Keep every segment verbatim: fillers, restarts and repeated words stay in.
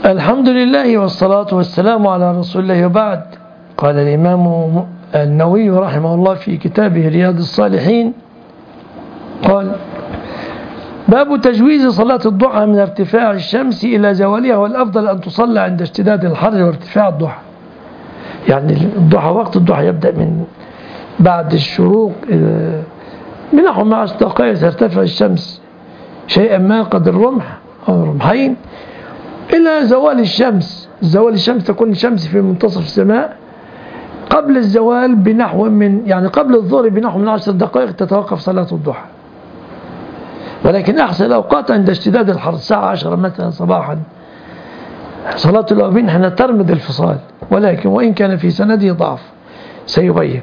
الحمد لله والصلاة والسلام على رسول الله وبعد. قال الإمام النووي رحمه الله في كتابه رياض الصالحين قال: باب تجويز صلاة الضحى من ارتفاع الشمس إلى زوالها، والأفضل أن تصلى عند اشتداد الحر وارتفاع الضحى. يعني الضحى وقت الضحى يبدأ من بعد الشروق بنحو مع عشر دقائق ترتفع الشمس شيئا ما قدر الرمح أو رمحين إلى زوال الشمس. زوال الشمس تكون الشمس في منتصف السماء قبل الزوال بنحو من يعني قبل الظهر بنحو من عشر دقائق تتوقف صلاة الضحى. ولكن أحسن الأوقات عند اشتداد الحر الساعة عشرة مثلا صباحا. صلاة الأوابين حين ترمد الفصال، ولكن وإن كان في سنده ضعف سيبين.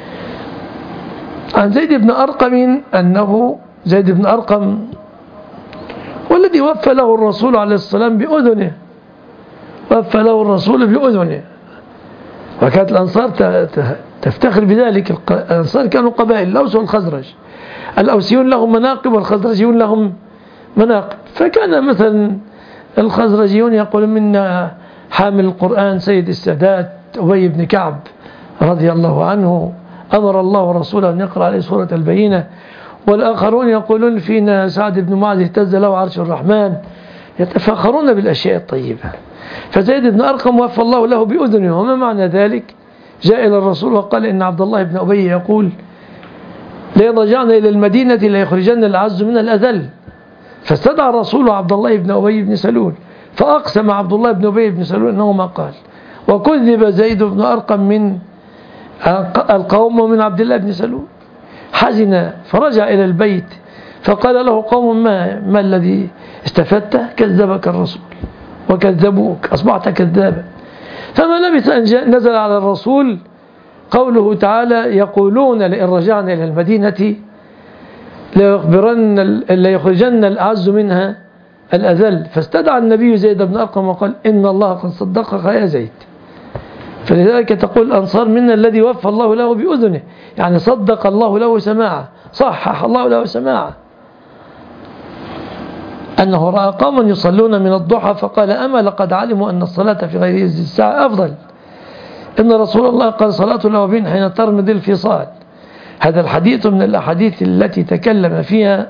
عن زيد بن أرقم أنه زيد بن أرقم والذي وفى له الرسول عليه السلام بأذنه، وفى له الرسول بأذنه، وكانت الأنصار تفتخر بذلك. الأنصار كانوا قبائل الأوس والخزرج، الأوسيون لهم مناقب والخزرجيون لهم مناقب. فكان مثلا الخزرجيون يقول منا حامل القرآن سيد السادات أبي بن كعب رضي الله عنه، أمر الله ورسوله أن يقرأ عليه سورة البينة. والآخرون يقولون فينا سعد بن معاذ اهتز له عرش الرحمن. يتفاخرون بالأشياء الطيبة. فزيد بن أرقم وفى الله له بأذنه. وما معنى ذلك؟ جاء إلى الرسول وقال إن عبد الله بن أبي يقول: لئن رجعنا إلى المدينة ليخرجن الأعز من الأذل. فاستدعى الرسول عبد الله بن أبي بن سلول، فأقسم عبد الله بن أبي بن سلول أنه ما قال، وكذب زيد بن أرقم من القوم ومن عبد الله بن سلول. حزن فرجع إلى البيت فقال له قوم: ما, ما الذي استفدته؟ كذبك الرسول وكذبوك، أصبحت كذابا. فما لبث أن نزل على الرسول قوله تعالى: يقولون لئن رجعنا إلى المدينة ليخبرن ليخرجن الأعز منها الأذل. فاستدعى النبي زيد بن أرقم وقال: إن الله قد صدقك يا زيد. فلذلك تقول الأنصار منا الذي وفى الله له بأذنه، يعني صدق الله له سماعه، صحح الله له سماعه، أنه رأى قوما يصلون من الضحى فقال: أما لقد علموا أن الصلاة في غير هذه الساعة أفضل. إن رسول الله قال: صلاة الأوابين حين ترمد الفصال. هذا الحديث من الأحاديث التي تكلم فيها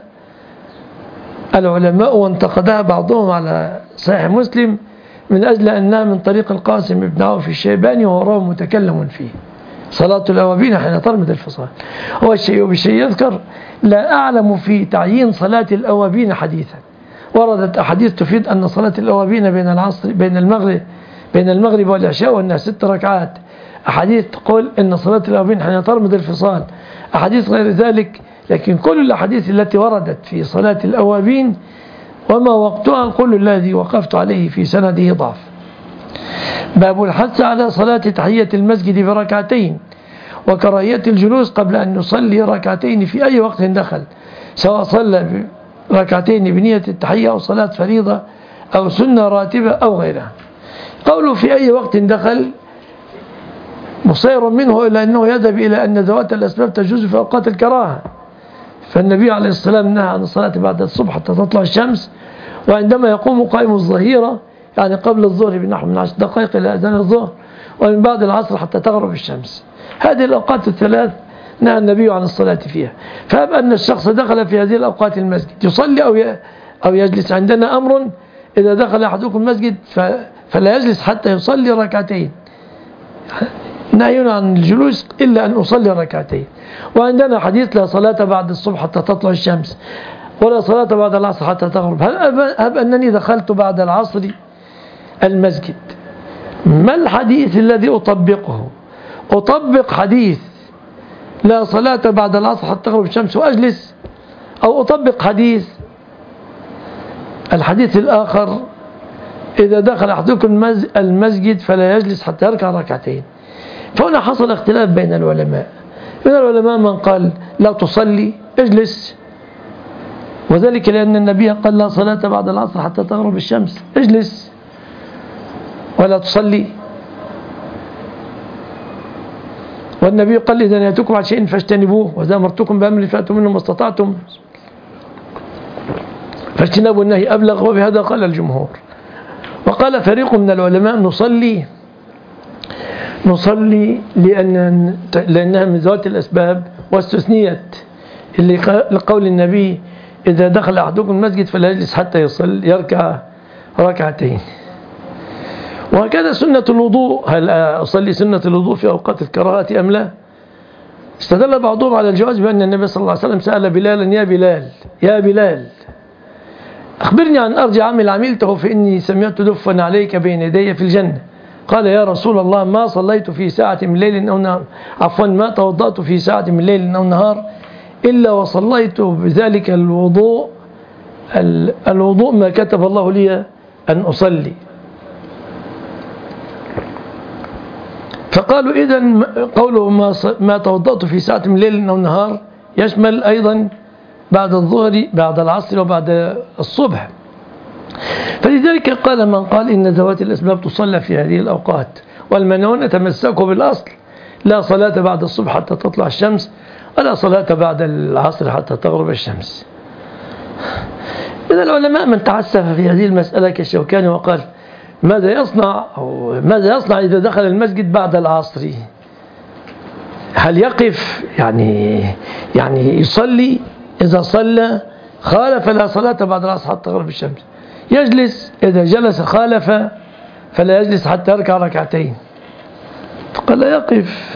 العلماء وانتقدها بعضهم على صحيح مسلم من أجل أنها من طريق القاسم بن عوف الشيباني، وهو متكلم فيه. صلاة الأوابين حين ترمد الفصال. هو الشيء بالشيء يذكر: لا أعلم في تعيين صلاة الأوابين حديثا. وردت أحاديث تفيد أن صلاة الأوابين بين العصر بين المغرب بين المغرب والعشاء وأنها ست ركعات. أحاديث تقول أن صلاة الأوابين حين ترمد الفصال، أحاديث غير ذلك. لكن كل الأحاديث التي وردت في صلاة الأوابين وما وقتها كل الذي وقفت عليه في سنده ضعف. باب الحث على صلاة تحية المسجد بركعتين، وكراهية الجلوس قبل أن يصلي ركعتين في أي وقت دخل، سواء صلى ركعتين بنية التحية أو صلاة فريضة أو سنة راتبة أو غيرها. قوله في أي وقت دخل مصير منه إلى أنه يذهب إلى أن ذوات الأسباب تجوز في أوقات الكراهة. فالنبي عليه السلام نهى عن الصلاة بعد الصبح حتى تطلع الشمس، وعندما يقوم قائم الظهيرة يعني قبل الظهر بنحو من عشر دقائق إلى أذان الظهر، ومن بعد العصر حتى تغرب الشمس. هذه الأوقات الثلاث نهى النبي عن الصلاة فيها. فهب أن الشخص دخل في هذه الأوقات المسجد يصلي أو أو يجلس. عندنا أمر: إذا دخل أحدكم المسجد فلا يجلس حتى يصلي ركعتين. نهي عن الجلوس إلا أن أصلي ركعتين. وعندنا حديث: لا صلاة بعد الصبح حتى تطلع الشمس، ولا صلاة بعد العصر حتى تغرب. هب أنني دخلت بعد العصر المسجد، ما الحديث الذي أطبقه؟ أطبق حديث لا صلاة بعد العصر حتى تغرب الشمس وأجلس، أو أطبق حديث الحديث الآخر: إذا دخل أحدكم المسجد فلا يجلس حتى يركع ركعتين. فهنا حصل اختلاف بين العلماء. من العلماء من قال: لا تصلي، اجلس، وذلك لأن النبي قال: لا صلاة بعد العصر حتى تغرب الشمس، اجلس ولا تصلي. والنبي قال: إذا نهيتكم عن شيء فاجتنبوه، وإذا أمرتكم بأمر فأتوا منه ما استطعتم، فاجتنبوا النهي أبلغ. وبهذا قال الجمهور. وقال فريق من العلماء نصلي نصلي لأن لأنها من ذوات الأسباب واستثنيت اللي لقول النبي إذا دخل أحدكم المسجد فلا يجلس حتى يصل يركع ركعتين. وهكذا سنة الوضوء، هل أصلي سنة الوضوء في أوقات الكراهة أم لا؟ استدل بعضهم على الجواز بأن النبي صلى الله عليه وسلم سأل بلالا يا بلال يا بلال أخبرني عن أرجى عمل عملته فإني سمعت دفا عليك بين يدي في الجنة. قال يا رسول الله ما صليت في ساعة من ليل أو نهار عفوا ما توضأت في ساعة من ليل أو نهار إلا وصليت بذلك الوضوء الوضوء ما كتب الله لي أن أصلي. فقالوا إذن قوله ما, ما توضأت في ساعة من ليل أو نهار يشمل أيضا بعد الظهر بعد العصر وبعد الصبح. فلذلك قال من قال إن ذوات الأسباب تصلى في هذه الأوقات، والمنون تمسكوا بالأصل لا صلاة بعد الصبح حتى تطلع الشمس ولا صلاة بعد العصر حتى تغرب الشمس. إذا العلماء من تعسف في هذه المسألة كالشوكاني وقال ماذا يصنع أو ماذا يصنع إذا دخل المسجد بعد العصر؟ هل يقف يعني يعني يصلي؟ إذا صلى خالف لا صلاة بعد العصر حتى تغرب الشمس. يجلس إذا جلس خالف فلا يجلس حتى يركع ركعتين. فقال لا يقف.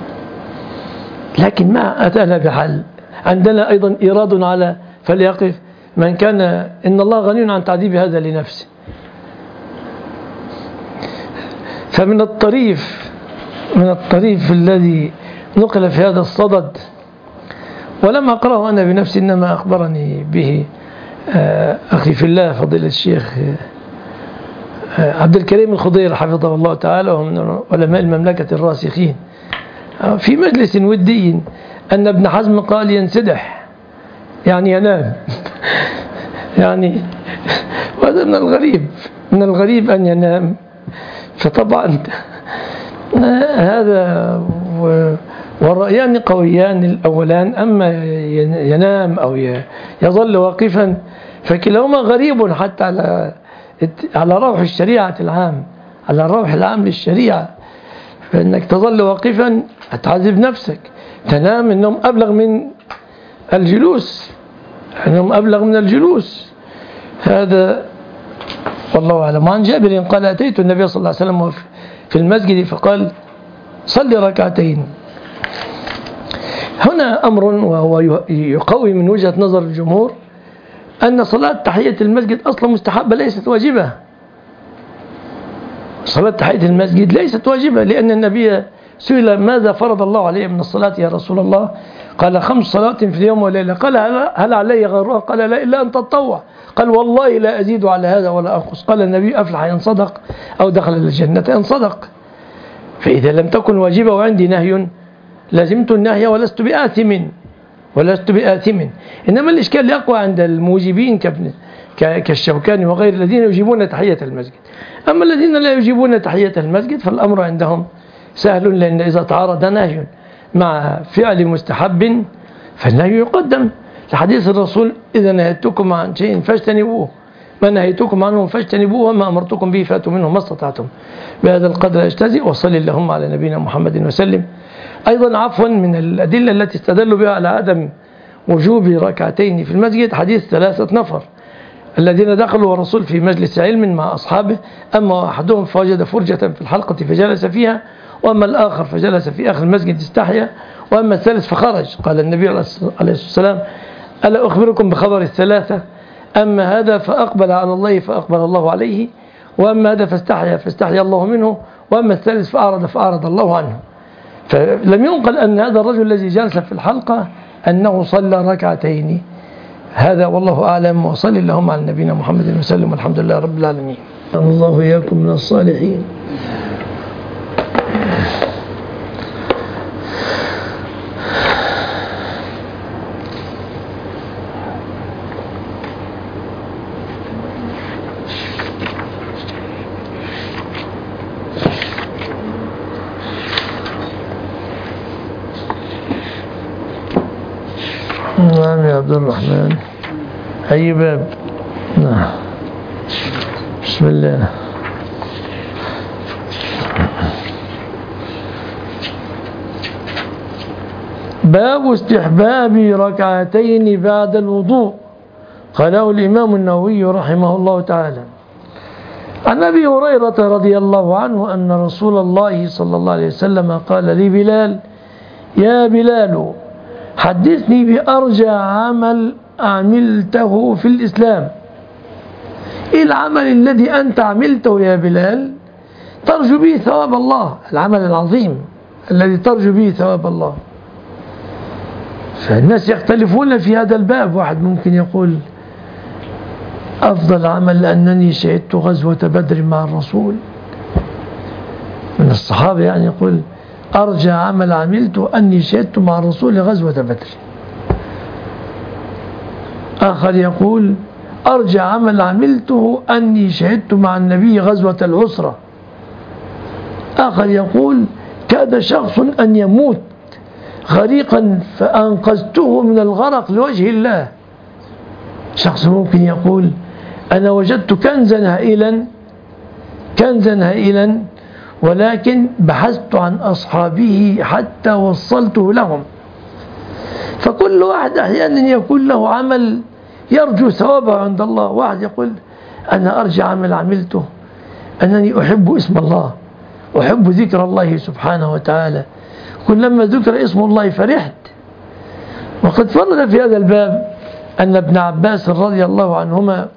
لكن ما أتانا بحل. عندنا أيضا إيراد على فليقف من كان إن الله غني عن تعذيب هذا لنفسه. فمن الطريف من الطريف الذي نقل في هذا الصدد ولم أقرأه أنا بنفسي إنما أخبرني به أخي في الله فضيلة الشيخ عبد الكريم الخضير حفظه الله تعالى وهو من علماء المملكة الراسخين في مجلس ودي أن ابن حزم قال ينسدح يعني ينام يعني وهذا من الغريب من الغريب أن ينام. فطبعا هذا والرأيان قويان الأولان، أما ينام أو يظل واقفا فكلاهما غريب حتى على على روح الشريعة العام على الروح العام للشريعة. فإنك تظل واقفا هتعذب نفسك. تنام إنهم أبلغ من الجلوس إنهم أبلغ من الجلوس. هذا والله أعلم. عن جابر قال أتيت النبي صلى الله عليه وسلم في المسجد فقال صلي ركعتين. هنا أمر وهو يقوي من وجهة نظر الجمهور أن صلاة تحية المسجد أصلا مستحبة ليست واجبة. صلاة تحية المسجد ليست واجبة لأن النبي سئل ماذا فرض الله عليه من الصلاة يا رسول الله؟ قال خمس صلوات في اليوم والليلة. قال هل علي غيرها؟ قال لا إلا أن تتطوع. قال والله لا أزيد على هذا ولا أنقص. قال النبي أفلح إن صدق أو دخل الجنة إن صدق. فإذا لم تكن واجبة وعندي نهي لازمت النهي ولست بآثم ولست بآثم. إنما الإشكال يقوى عند الموجبين كالشوكاني وغير الذين يجيبون تحية المسجد. أما الذين لا يجيبون تحية المسجد فالأمر عندهم سهل، لأن إذا تعارض نهي مع فعل مستحب فالنهي يقدم لحديث الرسول إذا نهيتكم عن شيء فاجتنبوه ما نهيتكم عنه فاجتنبوه وما أمرتكم به فاتوا منه ما استطعتم. بهذا القدر أجتزئ وصل اللهم على نبينا محمد وسلم. أيضا عفوا من الأدلة التي استدلوا بها على عدم وجوب ركعتين في المسجد حديث ثلاثة نفر الذين دخلوا الرسول في مجلس علم مع أصحابه، أما أحدهم فوجد فرجة في الحلقة فجلس فيها، وأما الآخر فجلس في آخر المسجد استحيا، وأما الثالث فخرج. قال النبي عليه الصلاة والسلام ألا أخبركم بخبر الثلاثة؟ أما هذا فأقبل على الله فأقبل الله عليه، وأما هذا فاستحيا فاستحيا الله منه، وأما الثالث فأعرض فأعرض الله عنه. فلم ينقل أن هذا الرجل الذي جلس في الحلقة أنه صلى ركعتين. هذا والله أعلم. وصلي اللهم على نبينا محمد وسلم والحمد لله رب العالمين. الله إياكم من الصالحين. نعم يا عبد الرحمن. أي باب؟ نعم. بسم الله. باب استحباب ركعتين بعد الوضوء، قاله الإمام النووي رحمه الله تعالى. عن أبي هريرة رضي الله عنه أن رسول الله صلى الله عليه وسلم قال لبلال: يا بلال حدثني بأرجى عمل عملته في الإسلام. إيه العمل الذي أنت عملته يا بلال ترجو به ثواب الله، العمل العظيم الذي ترجو به ثواب الله؟ فالناس يختلفون في هذا الباب. واحد ممكن يقول أفضل عمل أنني شهدت غزوة بدر مع الرسول من الصحابة، يعني يقول أرجى عمل عملته أني شهدت مع الرسول غزوة بدر. آخر يقول أرجى عمل عملته أني شهدت مع النبي غزوة العسرة. آخر يقول كاد شخص أن يموت غريقا فأنقذته من الغرق لوجه الله. شخص ممكن يقول أنا وجدت كنزا هائلا كنزا هائلا ولكن بحثت عن أصحابه حتى وصلته لهم. فكل واحد أحيانا يكون له عمل يرجو ثوابه عند الله. واحد يقول أنا أرجى عمل عملته أنني أحب اسم الله، أحب ذكر الله سبحانه وتعالى، كلما ذكر اسم الله فرحت. وقد فرد في هذا الباب أن ابن عباس رضي الله عنهما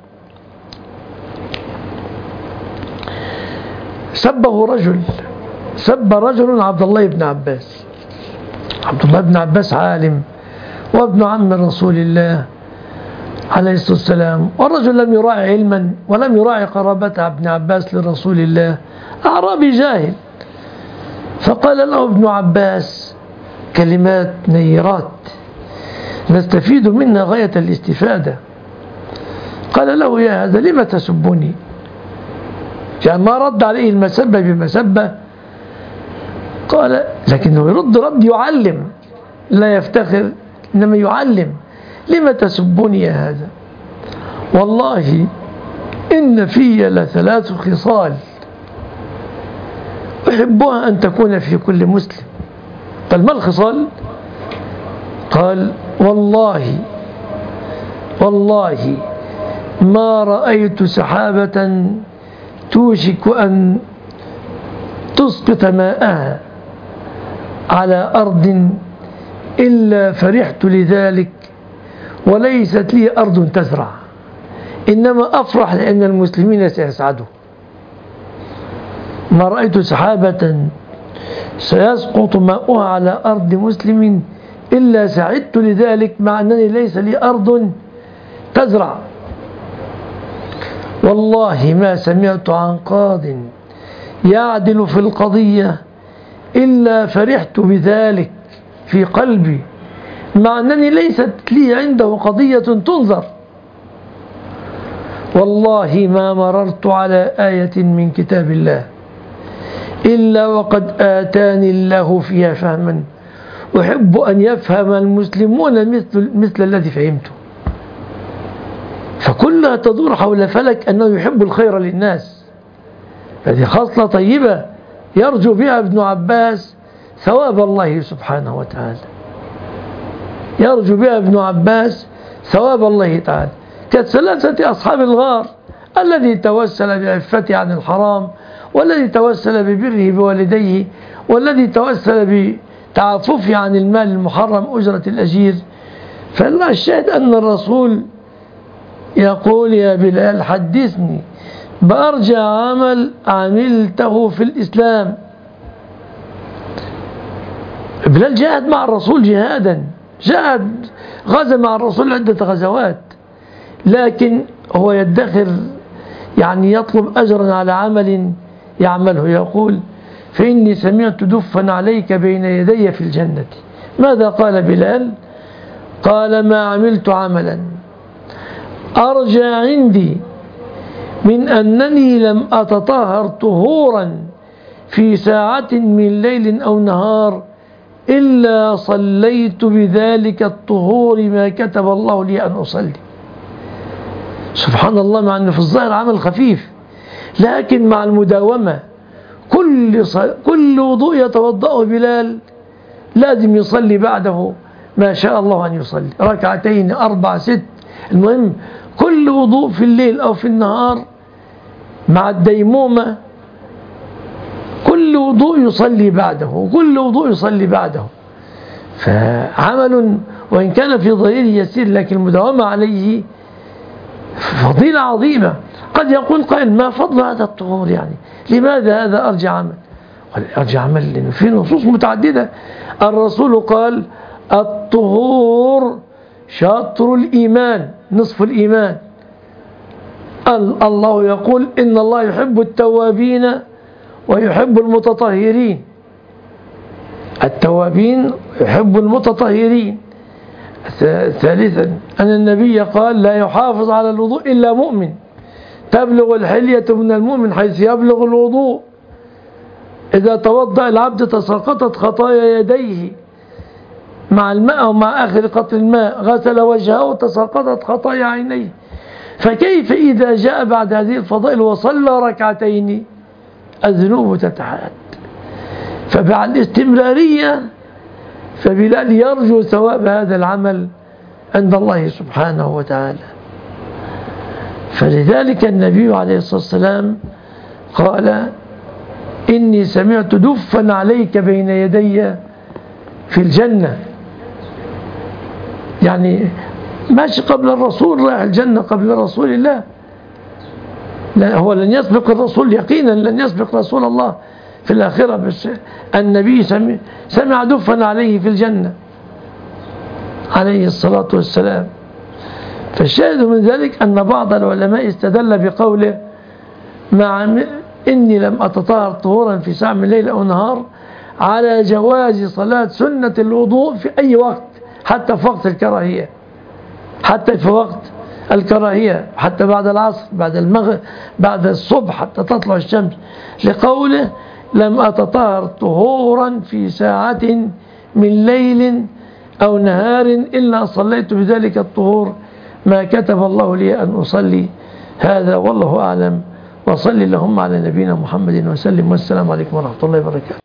سبه رجل سب رجل عبد الله بن عباس. عبد الله بن عباس عالم وابن عم رسول الله عليه الصلاة والسلام، والرجل لم يراعي علما ولم يراعي قرابة ابن عباس لرسول الله، أعرابي جاهل. فقال له ابن عباس كلمات نيرات نستفيد منها غاية الاستفادة. قال له يا هذا لم تسبني؟ يعني ما رد عليه المسبة بمسبة، قال لكنه يرد رد يعلم، لا يفتخر إنما يعلم. لم تسبني يا هذا؟ والله إن في لثلاث خصال أحبها أن تكون في كل مسلم. قال ما الخصال؟ قال والله والله ما رأيت سحابة توشك أن تسقط ماءها على أرض إلا فرحت لذلك، وليست لي أرض تزرع، إنما أفرح لأن المسلمين سيسعدوا. ما رأيت سحابة سيسقط ماؤها على أرض مسلم إلا سعدت لذلك، مع أنني ليس لي أرض تزرع. والله ما سمعت عن قاض يعدل في القضية إلا فرحت بذلك في قلبي، مع أنني ليست لي عنده قضية تنظر. والله ما مررت على آية من كتاب الله إلا وقد آتاني الله فيها فهما أحب أن يفهم المسلمون مثل, مثل الذي فهمته. فكلها تدور حول فلك أنه يحب الخير للناس. هذه خصلة طيبة يرجو بها ابن عباس ثواب الله سبحانه وتعالى، يرجو بها ابن عباس ثواب الله تعالى. كثلاثة أصحاب الغار، الذي توسل بعفته عن الحرام، والذي توسل ببره بوالديه، والذي توسل بتعففه عن المال المحرم أجرة الأجير. فالشاهد أن الرسول يقول يا بلال حدثني بأرجى عمل عملته في الإسلام. بلال جاهد مع الرسول جهادا، جاهد غزا مع الرسول عدة غزوات، لكن هو يدخر، يعني يطلب أجرا على عمل يعمله. يقول فإني سمعت دفا عليك بين يدي في الجنة. ماذا قال بلال؟ قال ما عملت عملا أرجى عندي من أنني لم أتطهر طهورا في ساعة من ليل أو نهار إلا صليت بذلك الطهور ما كتب الله لي أن أصلي. سبحان الله، مع أنه في الظاهر عمل خفيف، لكن مع المداومة كل كل وضوء يتوضأه بلال لازم يصلي بعده ما شاء الله أن يصلي، ركعتين أربع ست، المهم كل وضوء في الليل أو في النهار مع الديمومة كل وضوء يصلي بعده، وكل وضوء يصلي بعده. فعمل وإن كان في ظاهره يسير لكن المداومة عليه فضيلة عظيمة. قد يقول قائل ما فضل هذا الطهور، يعني لماذا هذا أرجع عمل؟ قال أرجع عمل لأنه في نصوص متعددة. الرسول قال الطهور شطر الإيمان، نصف الإيمان. الله يقول إن الله يحب التوابين ويحب المتطهرين، التوابين يحب المتطهرين. ثالثا أن النبي قال لا يحافظ على الوضوء إلا مؤمن، تبلغ الحلية من المؤمن حيث يبلغ الوضوء. إذا توضأ العبد تساقطت خطايا يديه مع الماء أو مع آخر قطر الماء، غسل وجهه تساقطت خطايا عينيه. فكيف إذا جاء بعد هذه الفضائل وصلى ركعتين الذنوب تتحاد؟ فبعد الاستمرارية فبلال يرجو ثواب هذا العمل عند الله سبحانه وتعالى. فلذلك النبي عليه الصلاة والسلام قال إني سمعت دفا عليك بين يدي في الجنة، يعني ماشي قبل الرسول، رايح الجنة قبل رسول الله. لا هو لن يسبق الرسول يقينا، لن يسبق رسول الله في الآخرة، بس النبي سمع دفا عليه في الجنة عليه الصلاة والسلام. فالشاهد من ذلك أن بعض العلماء استدل بقوله مع إني لم أتطهر طهورا في ساعة من الليل أو نهار على جواز صلاة سنة الوضوء في أي وقت، حتى في وقت الكراهية، حتى في وقت الكراهية، حتى بعد العصر، بعد المغرب، بعد الصبح حتى تطلع الشمس، لقوله لم أتطهر طهورا في ساعة من ليل أو نهار إلا صليت بذلك الطهور ما كتب الله لي أن أصلي. هذا والله أعلم، وصلي اللهم على نبينا محمد وسلم، والسلام عليكم ورحمة الله وبركاته.